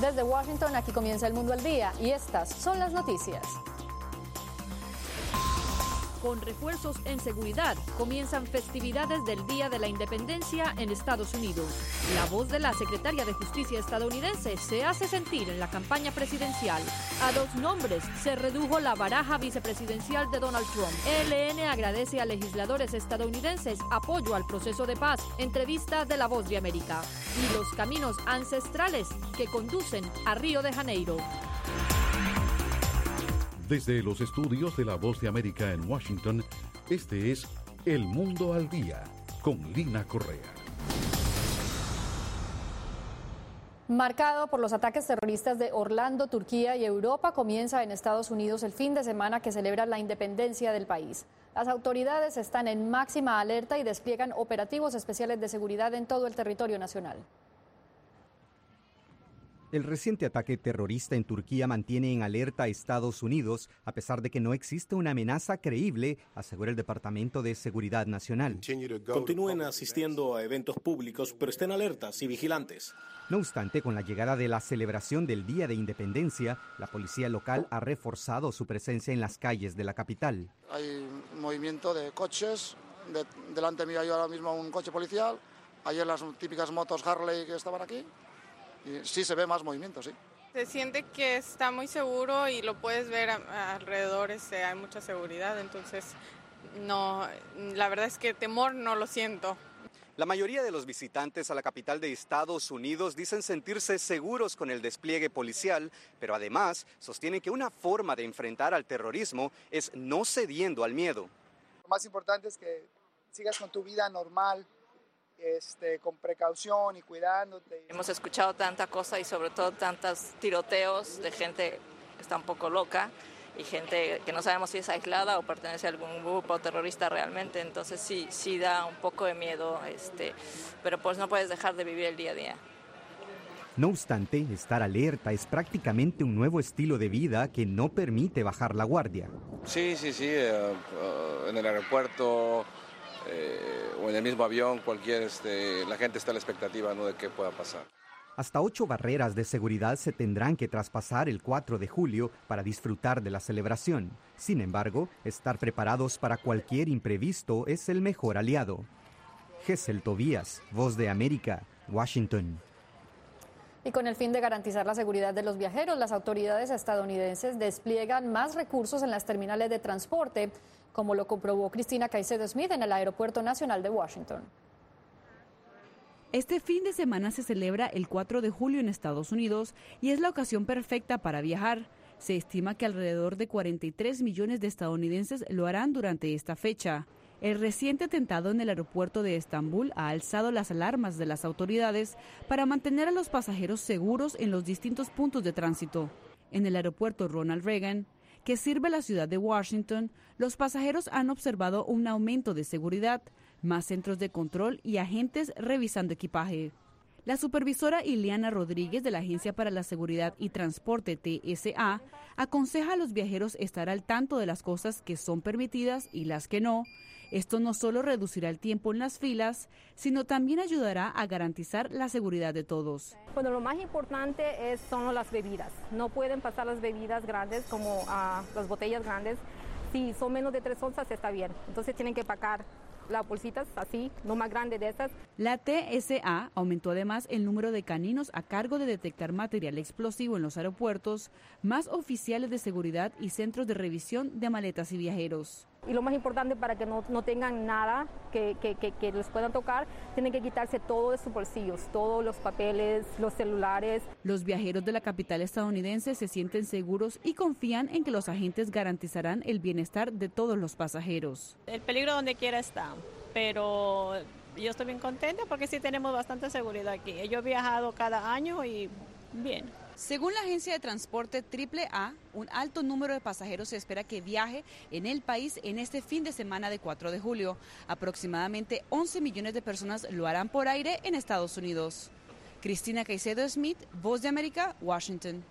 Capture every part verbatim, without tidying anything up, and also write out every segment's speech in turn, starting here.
Desde Washington, aquí comienza El Mundo al Día y estas son las noticias. Con refuerzos en seguridad, comienzan festividades del Día de la Independencia en Estados Unidos. La voz de la secretaria de Justicia estadounidense se hace sentir en la campaña presidencial. A dos nombres se redujo la baraja vicepresidencial de Donald Trump. E L N agradece a legisladores estadounidenses apoyo al proceso de paz. Entrevista de La Voz de América. Y los caminos ancestrales que conducen a Río de Janeiro. Desde los estudios de La Voz de América en Washington, este es El Mundo al Día, con Lina Correa. Marcado por los ataques terroristas de Orlando, Turquía y Europa, comienza en Estados Unidos el fin de semana que celebra la independencia del país. Las autoridades están en máxima alerta y despliegan operativos especiales de seguridad en todo el territorio nacional. El reciente ataque terrorista en Turquía mantiene en alerta a Estados Unidos, a pesar de que no existe una amenaza creíble, asegura el Departamento de Seguridad Nacional. Continúen asistiendo a eventos públicos, pero estén alertas y vigilantes. No obstante, con la llegada de la celebración del Día de Independencia, la policía local ha reforzado su presencia en las calles de la capital. Hay movimiento de coches, de, delante mío hay ahora mismo un coche policial, ayer las típicas motos Harley que estaban aquí. Y sí se ve más movimiento, sí. Se siente que está muy seguro y lo puedes ver a, a alrededor, este, hay mucha seguridad, entonces no, la verdad es que temor no lo siento. La mayoría de los visitantes a la capital de Estados Unidos dicen sentirse seguros con el despliegue policial, pero además sostienen que una forma de enfrentar al terrorismo es no cediendo al miedo. Lo más importante es que sigas con tu vida normal. Este, con precaución y cuidándote. Hemos escuchado tanta cosa y sobre todo tantos tiroteos de gente que está un poco loca y gente que no sabemos si es aislada o pertenece a algún grupo terrorista realmente, entonces sí, sí da un poco de miedo, este, pero pues no puedes dejar de vivir el día a día. No obstante, estar alerta es prácticamente un nuevo estilo de vida que no permite bajar la guardia. Sí, sí, sí, uh, uh, en el aeropuerto... Eh, o en el mismo avión, cualquier, este, la gente está a la expectativa, ¿no?, de qué pueda pasar. Hasta ocho barreras de seguridad se tendrán que traspasar el cuatro de julio para disfrutar de la celebración. Sin embargo, estar preparados para cualquier imprevisto es el mejor aliado. Gesell Tobías, Voz de América, Washington. Y con el fin de garantizar la seguridad de los viajeros, las autoridades estadounidenses despliegan más recursos en las terminales de transporte, como lo comprobó Cristina Caicedo Smith en el Aeropuerto Nacional de Washington. Este fin de semana se celebra el cuatro de julio en Estados Unidos y es la ocasión perfecta para viajar. Se estima que alrededor de cuarenta y tres millones de estadounidenses lo harán durante esta fecha. El reciente atentado en el aeropuerto de Estambul ha alzado las alarmas de las autoridades para mantener a los pasajeros seguros en los distintos puntos de tránsito. En el aeropuerto Ronald Reagan, que sirve a la ciudad de Washington, los pasajeros han observado un aumento de seguridad, más centros de control y agentes revisando equipaje. La supervisora Ileana Rodríguez de la Agencia para la Seguridad y Transporte T S A aconseja a los viajeros estar al tanto de las cosas que son permitidas y las que no. Esto no solo reducirá el tiempo en las filas, sino también ayudará a garantizar la seguridad de todos. Bueno, lo más importante es, son las bebidas. No pueden pasar las bebidas grandes como uh, las botellas grandes. Si son menos de tres onzas está bien. Entonces tienen que pagar las bolsitas así, no más grande de esas. La T S A aumentó además el número de caninos a cargo de detectar material explosivo en los aeropuertos, más oficiales de seguridad y centros de revisión de maletas y viajeros. Y lo más importante, para que no, no tengan nada que, que, que, que les puedan tocar, tienen que quitarse todo de sus bolsillos, todos los papeles, los celulares. Los viajeros de la capital estadounidense se sienten seguros y confían en que los agentes garantizarán el bienestar de todos los pasajeros. El peligro donde quiera está, pero yo estoy bien contenta porque sí tenemos bastante seguridad aquí. Yo he viajado cada año y bien. Según la agencia de transporte triple A, un alto número de pasajeros se espera que viaje en el país en este fin de semana de cuatro de julio. Aproximadamente once millones de personas lo harán por aire en Estados Unidos. Cristina Caicedo Smith, Voz de América, Washington.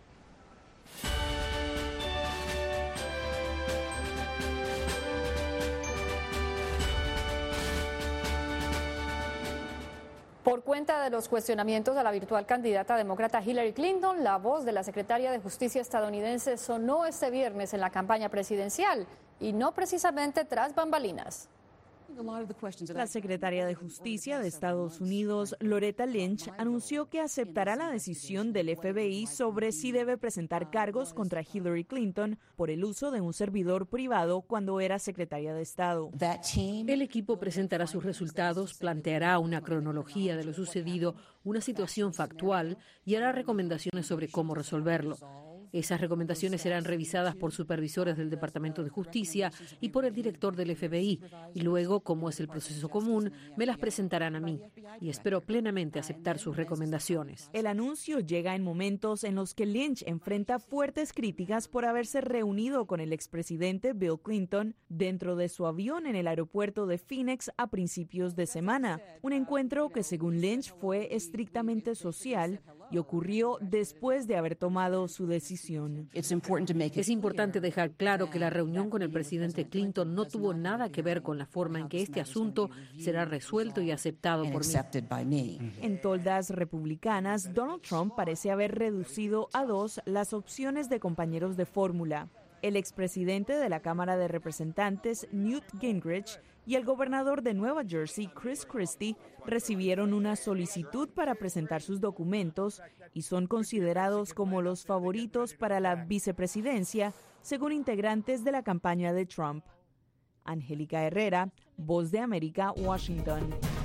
Por cuenta de los cuestionamientos a la virtual candidata demócrata Hillary Clinton, la voz de la secretaria de Justicia estadounidense sonó este viernes en la campaña presidencial y no precisamente tras bambalinas. La secretaria de Justicia de Estados Unidos, Loretta Lynch, anunció que aceptará la decisión del F B I sobre si debe presentar cargos contra Hillary Clinton por el uso de un servidor privado cuando era secretaria de Estado. El equipo presentará sus resultados, planteará una cronología de lo sucedido, una situación factual y hará recomendaciones sobre cómo resolverlo. Esas recomendaciones serán revisadas por supervisores del Departamento de Justicia y por el director del F B I. Y luego, como es el proceso común, me las presentarán a mí. Y espero plenamente aceptar sus recomendaciones. El anuncio llega en momentos en los que Lynch enfrenta fuertes críticas por haberse reunido con el expresidente Bill Clinton dentro de su avión en el aeropuerto de Phoenix a principios de semana. Un encuentro que, según Lynch, fue estrictamente social y ocurrió después de haber tomado su decisión. Es importante dejar claro que la reunión con el presidente Clinton no tuvo nada que ver con la forma en que este asunto será resuelto y aceptado por mí. En toldas republicanas, Donald Trump parece haber reducido a dos las opciones de compañeros de fórmula. El expresidente de la Cámara de Representantes, Newt Gingrich, y el gobernador de Nueva Jersey, Chris Christie, recibieron una solicitud para presentar sus documentos y son considerados como los favoritos para la vicepresidencia, según integrantes de la campaña de Trump. Angélica Herrera, Voz de América, Washington.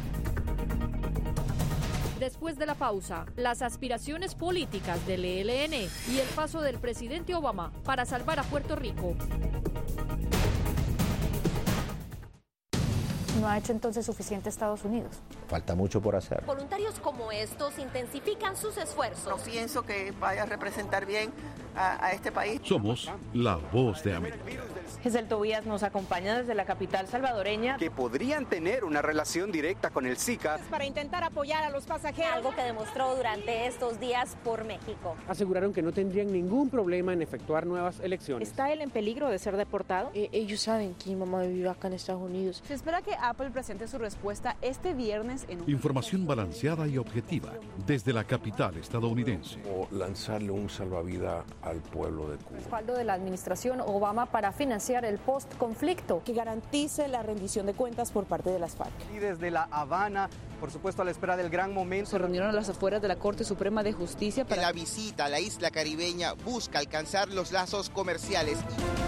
Después de la pausa, las aspiraciones políticas del E L N y el paso del presidente Obama para salvar a Puerto Rico. ¿No ha hecho entonces suficiente Estados Unidos? Falta mucho por hacer. Voluntarios como estos intensifican sus esfuerzos. No pienso que vaya a representar bien a, a este país. Somos la Voz de América. Giselle Tobías nos acompaña desde la capital salvadoreña. Que podrían tener una relación directa con el SICA. Para intentar apoyar a los pasajeros. Algo que demostró durante estos días por México. Aseguraron que no tendrían ningún problema en efectuar nuevas elecciones. ¿Está él en peligro de ser deportado? Eh, ellos saben que mi mamá vive acá en Estados Unidos. Se espera que Apple presente su respuesta este viernes en un... Información balanceada y objetiva desde la capital estadounidense. O lanzarle un salvavidas al pueblo de Cuba. Respaldo de la administración Obama para financiar el post-conflicto. Que garantice la rendición de cuentas por parte de las FARC. Y desde La Habana, por supuesto a la espera del gran momento. Se reunieron a las afueras de la Corte Suprema de Justicia para... La visita a la isla caribeña busca alcanzar los lazos comerciales.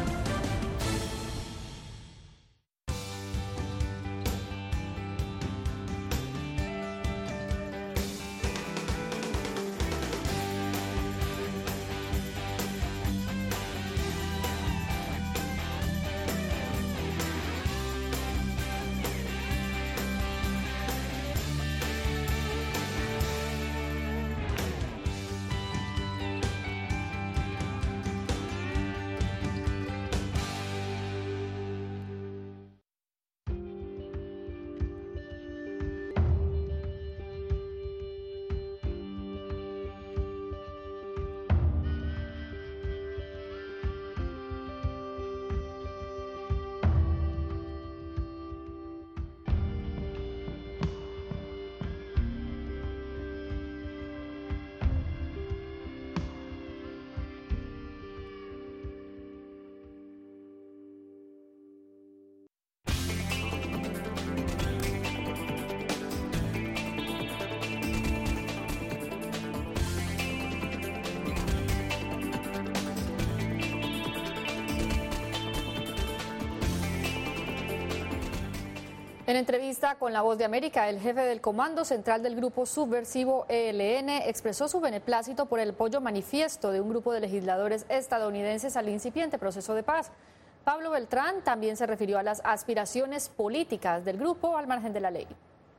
En entrevista con La Voz de América, el jefe del Comando Central del Grupo Subversivo E L N expresó su beneplácito por el apoyo manifiesto de un grupo de legisladores estadounidenses al incipiente proceso de paz. Pablo Beltrán también se refirió a las aspiraciones políticas del grupo al margen de la ley.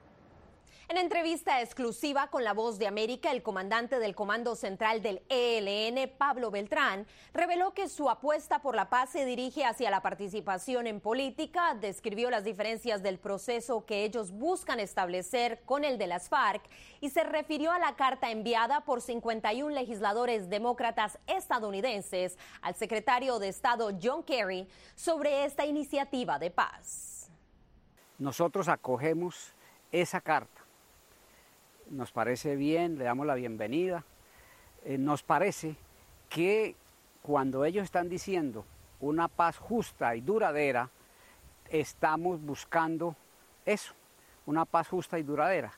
En entrevista exclusiva con La Voz de América, el comandante del Comando Central del E L N, Pablo Beltrán, reveló que su apuesta por la paz se dirige hacia la participación en política, describió las diferencias del proceso que ellos buscan establecer con el de las FARC y se refirió a la carta enviada por cincuenta y uno legisladores demócratas estadounidenses al secretario de Estado John Kerry sobre esta iniciativa de paz. Nosotros acogemos esa carta nos parece bien, le damos la bienvenida. Eh, nos parece que cuando ellos están diciendo una paz justa y duradera, estamos buscando eso, una paz justa y duradera.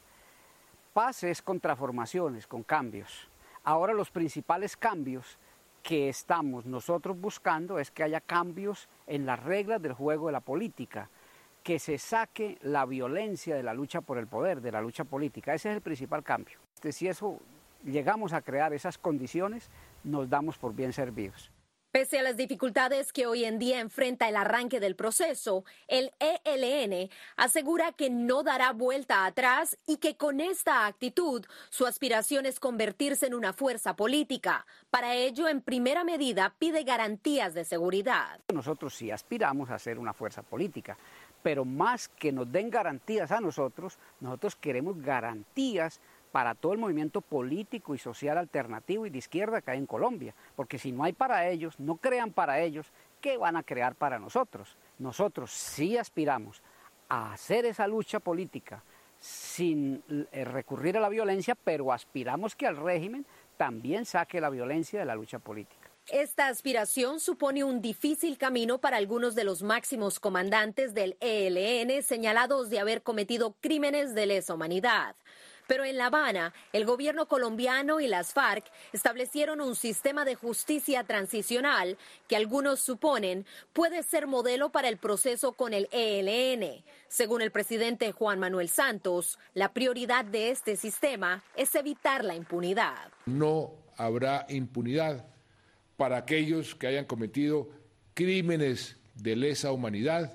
Paz es con transformaciones, con cambios. Ahora los principales cambios que estamos nosotros buscando es que haya cambios en las reglas del juego de la política, que se saque la violencia de la lucha por el poder, de la lucha política. Ese es el principal cambio. Si eso llegamos a crear esas condiciones, nos damos por bien servidos. Pese a las dificultades que hoy en día enfrenta el arranque del proceso, el E L N asegura que no dará vuelta atrás y que con esta actitud su aspiración es convertirse en una fuerza política. Para ello, en primera medida, pide garantías de seguridad. Nosotros sí aspiramos a ser una fuerza política, pero más que nos den garantías a nosotros, nosotros queremos garantías para todo el movimiento político y social alternativo y de izquierda que hay en Colombia, porque si no hay para ellos, no crean para ellos, ¿qué van a crear para nosotros? Nosotros sí aspiramos a hacer esa lucha política sin recurrir a la violencia, pero aspiramos que el régimen también saque la violencia de la lucha política. Esta aspiración supone un difícil camino para algunos de los máximos comandantes del E L N señalados de haber cometido crímenes de lesa humanidad. Pero en La Habana, el gobierno colombiano y las FARC establecieron un sistema de justicia transicional que algunos suponen puede ser modelo para el proceso con el E L N. Según el presidente Juan Manuel Santos, la prioridad de este sistema es evitar la impunidad. No habrá impunidad para aquellos que hayan cometido crímenes de lesa humanidad,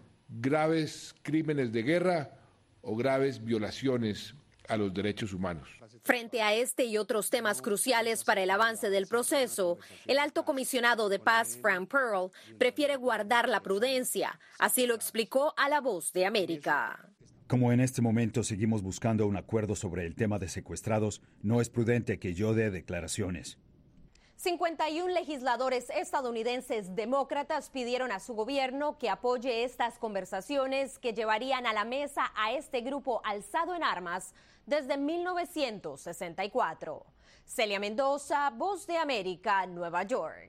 graves crímenes de guerra o graves violaciones a los derechos humanos. Frente a este y otros temas cruciales para el avance del proceso, el alto comisionado de paz, Frank Pearl, prefiere guardar la prudencia. Así lo explicó a La Voz de América. Como en este momento seguimos buscando un acuerdo sobre el tema de secuestrados, no es prudente que yo dé declaraciones. cincuenta y un legisladores estadounidenses demócratas pidieron a su gobierno que apoye estas conversaciones que llevarían a la mesa a este grupo alzado en armas desde mil novecientos sesenta y cuatro. Celia Mendoza, Voz de América, Nueva York.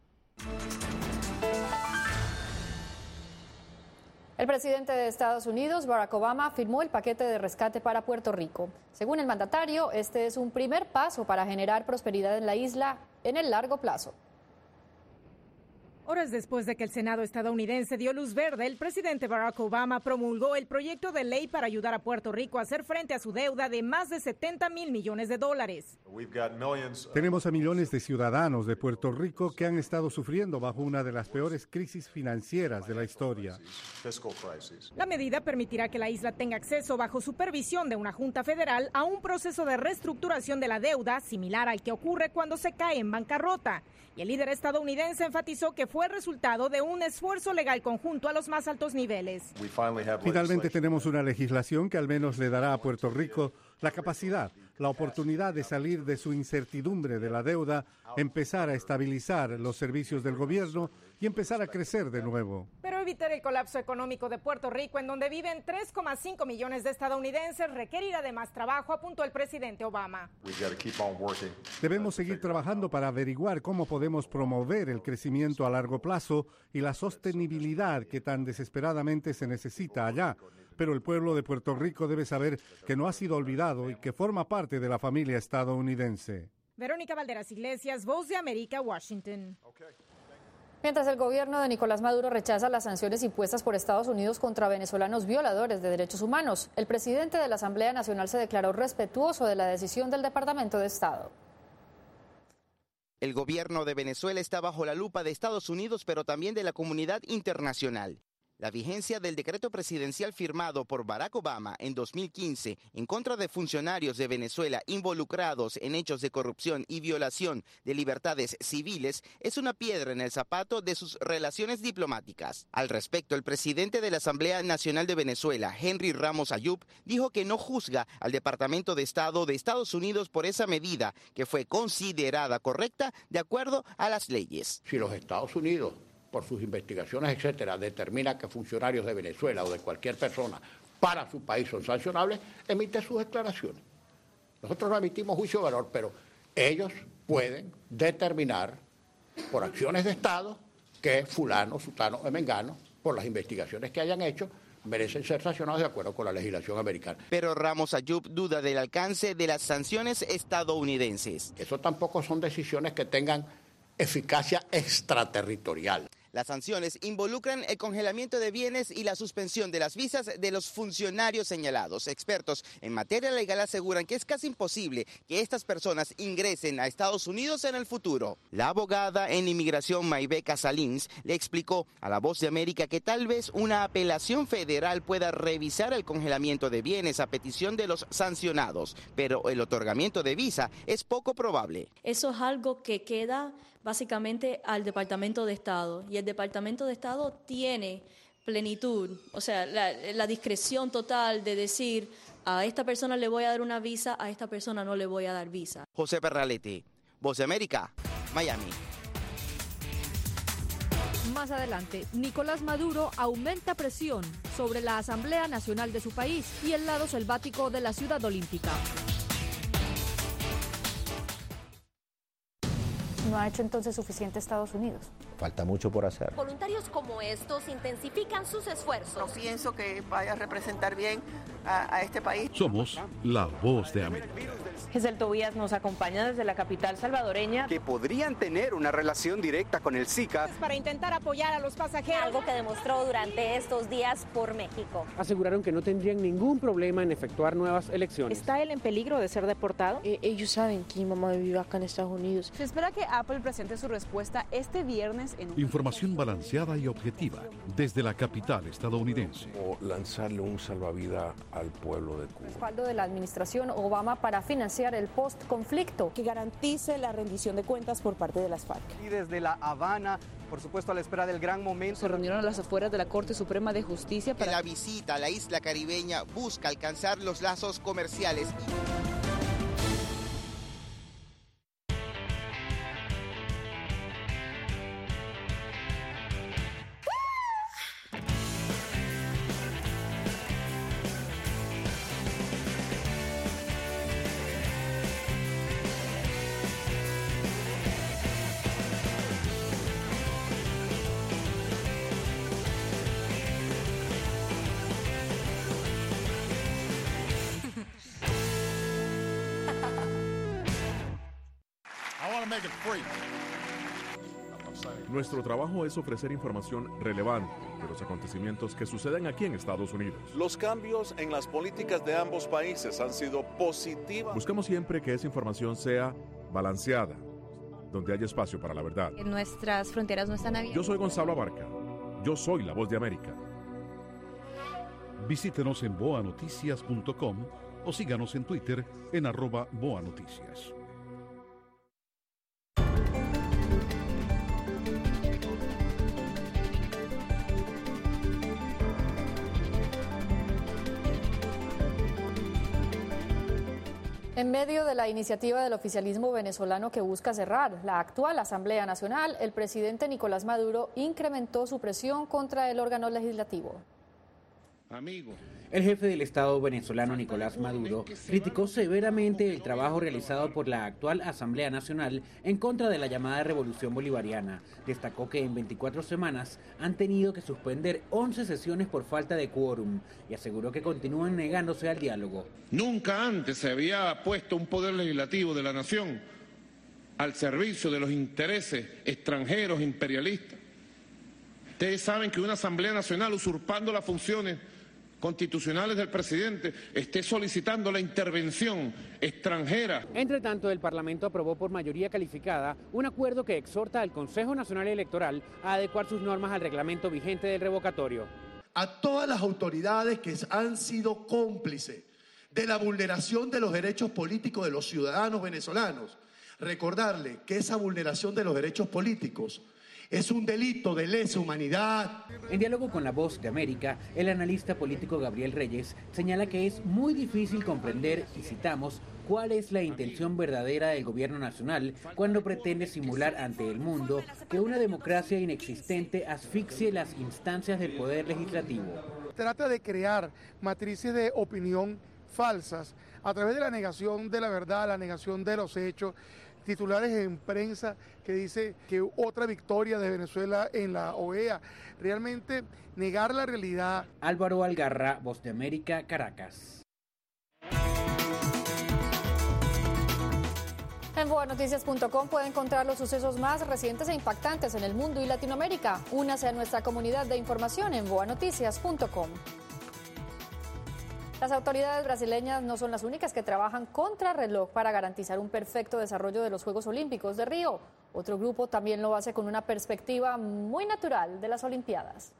El presidente de Estados Unidos, Barack Obama, firmó el paquete de rescate para Puerto Rico. Según el mandatario, este es un primer paso para generar prosperidad en la isla en el largo plazo. Horas después de que el Senado estadounidense dio luz verde, el presidente Barack Obama promulgó el proyecto de ley para ayudar a Puerto Rico a hacer frente a su deuda de más de setenta mil millones de dólares. Tenemos a millones de ciudadanos de Puerto Rico que han estado sufriendo bajo una de las peores crisis financieras de la historia. La medida permitirá que la isla tenga acceso bajo supervisión de una junta federal a un proceso de reestructuración de la deuda similar al que ocurre cuando se cae en bancarrota. Y el líder estadounidense enfatizó que fue el resultado de un esfuerzo legal conjunto a los más altos niveles. Finalmente tenemos una legislación que al menos le dará a Puerto Rico la capacidad, la oportunidad de salir de su incertidumbre de la deuda, empezar a estabilizar los servicios del gobierno y empezar a crecer de nuevo. Pero evitar el colapso económico de Puerto Rico, en donde viven tres coma cinco millones de estadounidenses, requerirá de más trabajo, apuntó el presidente Obama. Debemos seguir trabajando para averiguar cómo podemos promover el crecimiento a largo plazo y la sostenibilidad que tan desesperadamente se necesita allá. Pero el pueblo de Puerto Rico debe saber que no ha sido olvidado y que forma parte de la familia estadounidense. Verónica Valderas Iglesias, Voz de América, Washington. Mientras el gobierno de Nicolás Maduro rechaza las sanciones impuestas por Estados Unidos contra venezolanos violadores de derechos humanos, el presidente de la Asamblea Nacional se declaró respetuoso de la decisión del Departamento de Estado. El gobierno de Venezuela está bajo la lupa de Estados Unidos, pero también de la comunidad internacional. La vigencia del decreto presidencial firmado por Barack Obama en dos mil quince en contra de funcionarios de Venezuela involucrados en hechos de corrupción y violación de libertades civiles es una piedra en el zapato de sus relaciones diplomáticas. Al respecto, el presidente de la Asamblea Nacional de Venezuela, Henry Ramos Ayub, dijo que no juzga al Departamento de Estado de Estados Unidos por esa medida que fue considerada correcta de acuerdo a las leyes. Si los Estados Unidos, por sus investigaciones, etcétera, determina que funcionarios de Venezuela o de cualquier persona para su país son sancionables, emite sus declaraciones. Nosotros no emitimos juicio de valor, pero ellos pueden determinar por acciones de Estado que fulano, sutano o mengano, por las investigaciones que hayan hecho, merecen ser sancionados de acuerdo con la legislación americana. Pero Ramos Ayub duda del alcance de las sanciones estadounidenses. Eso tampoco son decisiones que tengan eficacia extraterritorial. Las sanciones involucran el congelamiento de bienes y la suspensión de las visas de los funcionarios señalados. Expertos en materia legal aseguran que es casi imposible que estas personas ingresen a Estados Unidos en el futuro. La abogada en inmigración Maybeca Salins le explicó a La Voz de América que tal vez una apelación federal pueda revisar el congelamiento de bienes a petición de los sancionados, pero el otorgamiento de visa es poco probable. Eso es algo que queda básicamente al Departamento de Estado, y el Departamento de Estado tiene plenitud, o sea, la, la discreción total de decir a esta persona le voy a dar una visa, a esta persona no le voy a dar visa. José Perralete, Voz de América, Miami. Más adelante, Nicolás Maduro aumenta presión sobre la Asamblea Nacional de su país y el lado selvático de la Ciudad Olímpica. ¿No ha hecho entonces suficiente Estados Unidos? Falta mucho por hacer. Voluntarios como estos intensifican sus esfuerzos. No pienso que vaya a representar bien a, a este país. Somos La Voz de América. Gesel Tobías nos acompaña desde la capital salvadoreña. Que podrían tener una relación directa con el Zika. Para intentar apoyar a los pasajeros. Algo que demostró durante estos días por México. Aseguraron que no tendrían ningún problema en efectuar nuevas elecciones. ¿Está él en peligro de ser deportado? Eh, ellos saben que mi mamá vive acá en Estados Unidos. Se espera que Apple presente su respuesta este viernes en un... Información balanceada y objetiva desde la capital estadounidense. O lanzarle un salvavidas al pueblo de Cuba. Respaldo de la administración Obama para financiar el post-conflicto. Que garantice la rendición de cuentas por parte de las FARC. Y desde La Habana, por supuesto a la espera del gran momento. Se reunieron a las afueras de la Corte Suprema de Justicia para... Que la visita a la isla caribeña busca alcanzar los lazos comerciales. Nuestro trabajo es ofrecer información relevante de los acontecimientos que suceden aquí en Estados Unidos. Los cambios en las políticas de ambos países han sido positivos. Buscamos siempre que esa información sea balanceada, donde haya espacio para la verdad. Nuestras fronteras no están abiertas. Yo soy Gonzalo Abarca. Yo soy La Voz de América. Visítenos en boa noticias punto com o síganos en Twitter en arroba boa noticias. En medio de la iniciativa del oficialismo venezolano que busca cerrar la actual Asamblea Nacional, el presidente Nicolás Maduro incrementó su presión contra el órgano legislativo. Amigo. El jefe del Estado venezolano Nicolás Maduro criticó severamente el trabajo realizado por la actual Asamblea Nacional en contra de la llamada Revolución Bolivariana. Destacó que en veinticuatro semanas han tenido que suspender once sesiones por falta de quórum y aseguró que continúan negándose al diálogo. Nunca antes se había puesto un poder legislativo de la nación al servicio de los intereses extranjeros imperialistas. Ustedes saben que una Asamblea Nacional usurpando las funciones constitucionales del presidente esté solicitando la intervención extranjera. Entre tanto, el Parlamento aprobó por mayoría calificada un acuerdo que exhorta al Consejo Nacional Electoral a adecuar sus normas al reglamento vigente del revocatorio. A todas las autoridades que han sido cómplices de la vulneración de los derechos políticos de los ciudadanos venezolanos, recordarle que esa vulneración de los derechos políticos es un delito de lesa humanidad. En diálogo con La Voz de América, el analista político Gabriel Reyes señala que es muy difícil comprender, y citamos, cuál es la intención verdadera del gobierno nacional cuando pretende simular ante el mundo que una democracia inexistente asfixie las instancias del poder legislativo. Trata de crear matrices de opinión falsas a través de la negación de la verdad, la negación de los hechos, titulares en prensa que dice que otra victoria de Venezuela en la O E A, realmente negar la realidad. Álvaro Algarra, Voz de América, Caracas. En boa noticias punto com puede encontrar los sucesos más recientes e impactantes en el mundo y Latinoamérica. Únase a nuestra comunidad de información en boa noticias punto com. Las autoridades brasileñas no son las únicas que trabajan contra reloj para garantizar un perfecto desarrollo de los Juegos Olímpicos de Río. Otro grupo también lo hace con una perspectiva muy natural de las Olimpiadas.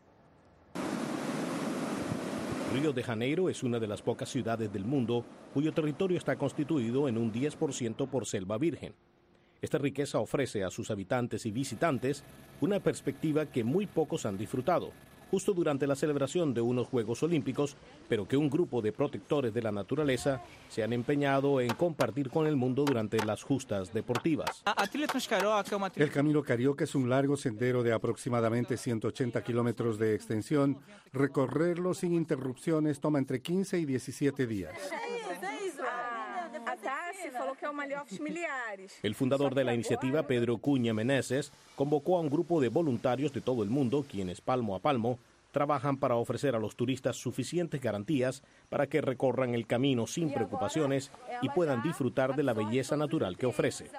Río de Janeiro es una de las pocas ciudades del mundo cuyo territorio está constituido en un diez por ciento por selva virgen. Esta riqueza ofrece a sus habitantes y visitantes una perspectiva que muy pocos han disfrutado, justo durante la celebración de unos Juegos Olímpicos, pero que un grupo de protectores de la naturaleza se han empeñado en compartir con el mundo durante las justas deportivas. El Camino Carioca es un largo sendero de aproximadamente ciento ochenta kilómetros de extensión. Recorrerlo sin interrupciones toma entre quince y diecisiete días. El fundador de la iniciativa, Pedro Cunha Meneses, convocó a un grupo de voluntarios de todo el mundo, quienes palmo a palmo trabajan para ofrecer a los turistas suficientes garantías para que recorran el camino sin preocupaciones y puedan disfrutar de la belleza natural que ofrece.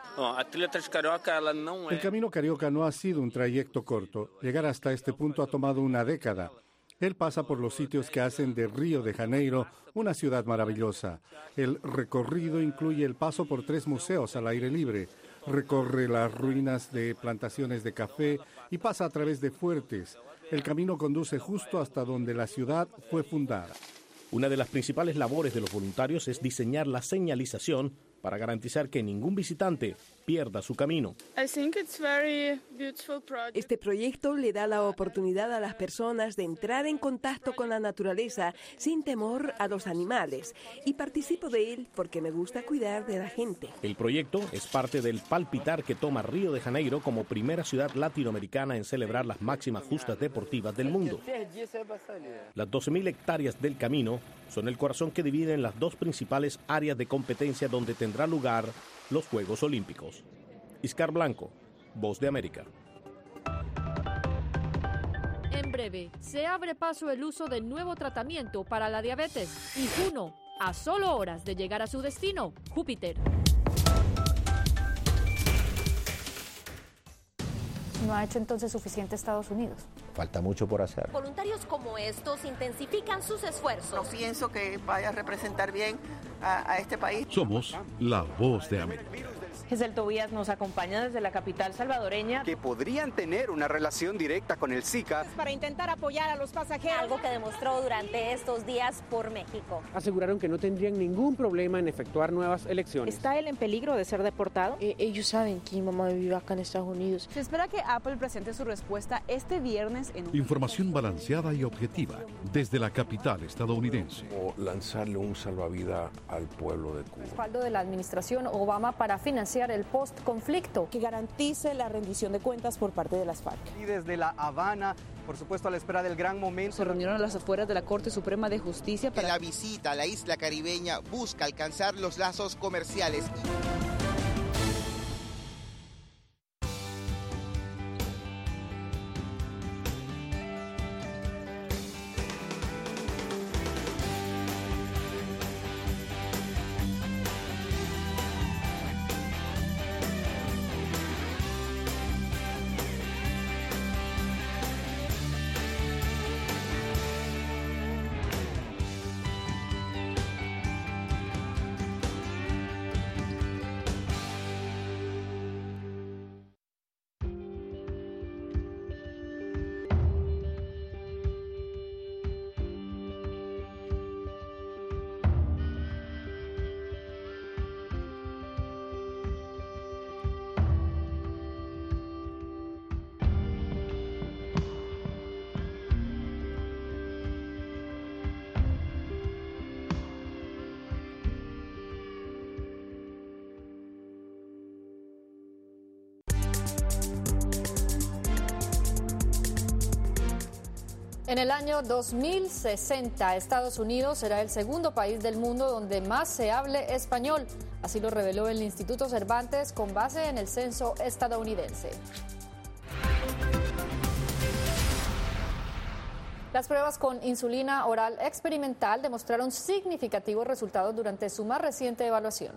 El Camino Carioca no ha sido un trayecto corto. Llegar hasta este punto ha tomado una década. Él pasa por los sitios que hacen de Río de Janeiro una ciudad maravillosa. El recorrido incluye el paso por tres museos al aire libre, recorre las ruinas de plantaciones de café y pasa a través de fuertes. El camino conduce justo hasta donde la ciudad fue fundada. Una de las principales labores de los voluntarios es diseñar la señalización para garantizar que ningún visitante pierda su camino. Este proyecto le da la oportunidad a las personas de entrar en contacto con la naturaleza sin temor a los animales, y participo de él porque me gusta cuidar de la gente. El proyecto es parte del palpitar que toma Río de Janeiro como primera ciudad latinoamericana en celebrar las máximas justas deportivas del mundo. Las doce mil hectáreas del camino son el corazón que divide en las dos principales áreas de competencia donde tendrá lugar los Juegos Olímpicos. Iscar Blanco, Voz de América. En breve, se abre paso el uso del nuevo tratamiento para la diabetes y Juno, a solo horas de llegar a su destino, Júpiter. ¿No ha hecho entonces suficiente Estados Unidos? Falta mucho por hacer. Voluntarios como estos intensifican sus esfuerzos. No pienso que vaya a representar bien a, a este país. Somos la Voz de América. Giselle Tobías nos acompaña desde la capital salvadoreña. Que podrían tener una relación directa con el Zika. Para intentar apoyar a los pasajeros. Algo que demostró durante estos días por México. Aseguraron que no tendrían ningún problema en efectuar nuevas elecciones. ¿Está él en peligro de ser deportado? Eh, ellos saben que mi mamá vive acá en Estados Unidos. Se espera que Apple presente su respuesta este viernes en un... Información balanceada y objetiva desde la capital estadounidense. O lanzarle un salvavidas al pueblo de Cuba. Respaldo de la administración Obama para financiar el post-conflicto. Que garantice la rendición de cuentas por parte de las FARC. Y desde La Habana, por supuesto a la espera del gran momento. Se reunieron a las afueras de la Corte Suprema de Justicia para... La visita a la isla caribeña busca alcanzar los lazos comerciales. En el año dos mil sesenta, Estados Unidos será el segundo país del mundo donde más se hable español. Así lo reveló el Instituto Cervantes con base en el censo estadounidense. Las pruebas con insulina oral experimental demostraron significativos resultados durante su más reciente evaluación.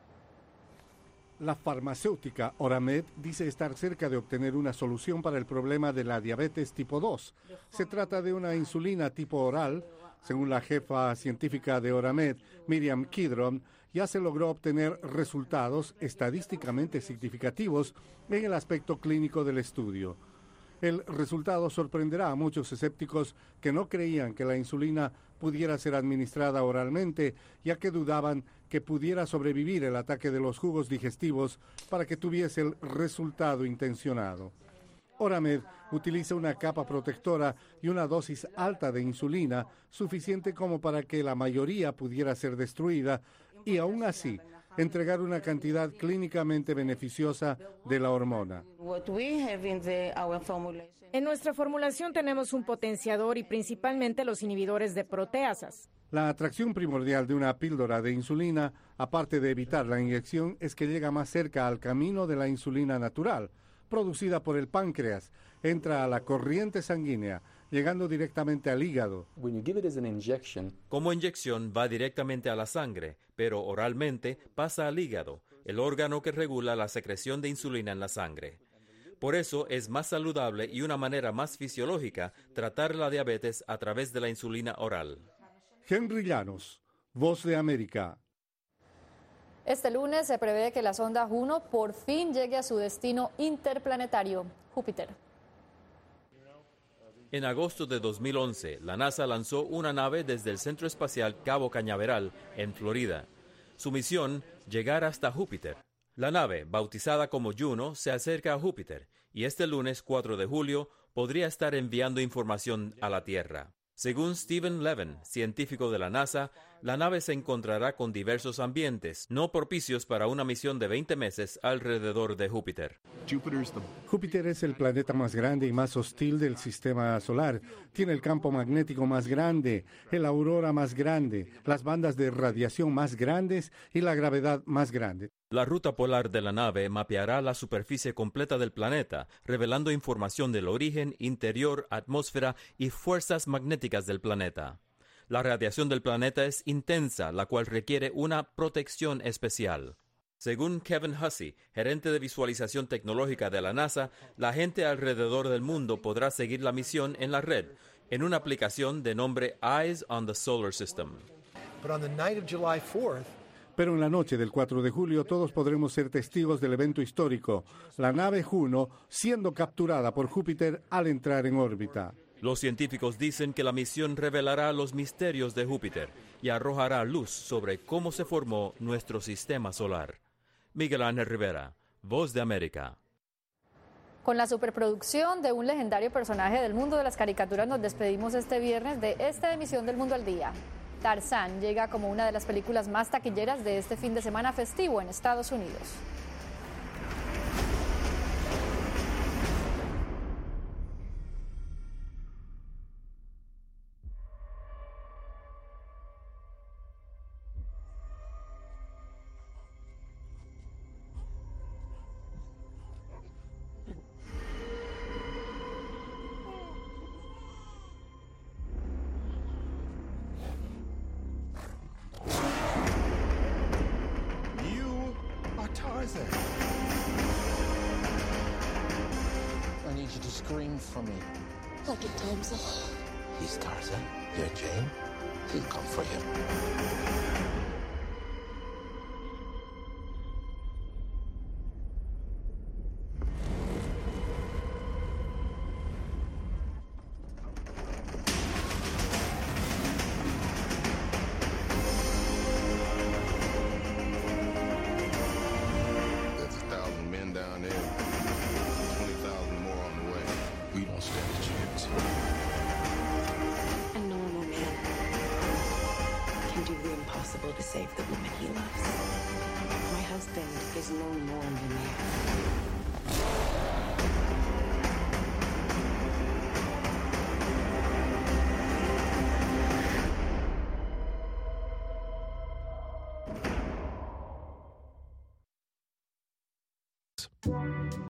La farmacéutica Oramed dice estar cerca de obtener una solución para el problema de la diabetes tipo dos. Se trata de una insulina tipo oral. Según la jefa científica de Oramed, Miriam Kidron, ya se logró obtener resultados estadísticamente significativos en el aspecto clínico del estudio. El resultado sorprenderá a muchos escépticos que no creían que la insulina pudiera ser administrada oralmente, ya que dudaban que pudiera sobrevivir el ataque de los jugos digestivos para que tuviese el resultado intencionado. Oramed utiliza una capa protectora y una dosis alta de insulina, suficiente como para que la mayoría pudiera ser destruida, y aún así entregar una cantidad clínicamente beneficiosa de la hormona. En nuestra formulación tenemos un potenciador y principalmente los inhibidores de proteasas. La atracción primordial de una píldora de insulina, aparte de evitar la inyección, es que llega más cerca al camino de la insulina natural, producida por el páncreas, entra a la corriente sanguínea, llegando directamente al hígado. Como inyección va directamente a la sangre, pero oralmente pasa al hígado, el órgano que regula la secreción de insulina en la sangre. Por eso es más saludable y una manera más fisiológica tratar la diabetes a través de la insulina oral. Henry Llanos, Voz de América. Este lunes se prevé que la sonda Juno por fin llegue a su destino interplanetario, Júpiter. En agosto de dos mil once, la NASA lanzó una nave desde el Centro Espacial Cabo Cañaveral, en Florida. Su misión, llegar hasta Júpiter. La nave, bautizada como Juno, se acerca a Júpiter y este lunes cuatro de julio podría estar enviando información a la Tierra. Según Stephen Levin, científico de la NASA, la nave se encontrará con diversos ambientes no propicios para una misión de veinte meses alrededor de Júpiter. Júpiter es el planeta más grande y más hostil del sistema solar. Tiene el campo magnético más grande, el aurora más grande, las bandas de radiación más grandes y la gravedad más grande. La ruta polar de la nave mapeará la superficie completa del planeta, revelando información del origen, interior, atmósfera y fuerzas magnéticas del planeta. La radiación del planeta es intensa, la cual requiere una protección especial. Según Kevin Hussey, gerente de visualización tecnológica de la NASA, la gente alrededor del mundo podrá seguir la misión en la red, en una aplicación de nombre Eyes on the Solar System. Pero en la noche del cuatro de julio todos podremos ser testigos del evento histórico, la nave Juno siendo capturada por Júpiter al entrar en órbita. Los científicos dicen que la misión revelará los misterios de Júpiter y arrojará luz sobre cómo se formó nuestro sistema solar. Miguel Ángel Rivera, Voz de América. Con la superproducción de un legendario personaje del mundo de las caricaturas nos despedimos este viernes de esta emisión del Mundo al Día. Tarzán llega como una de las películas más taquilleras de este fin de semana festivo en Estados Unidos. I need you to scream for me. Like it times up. He's Tarzan. You're Jane. He'll come for you. To save the woman he loves. My husband is no more than there.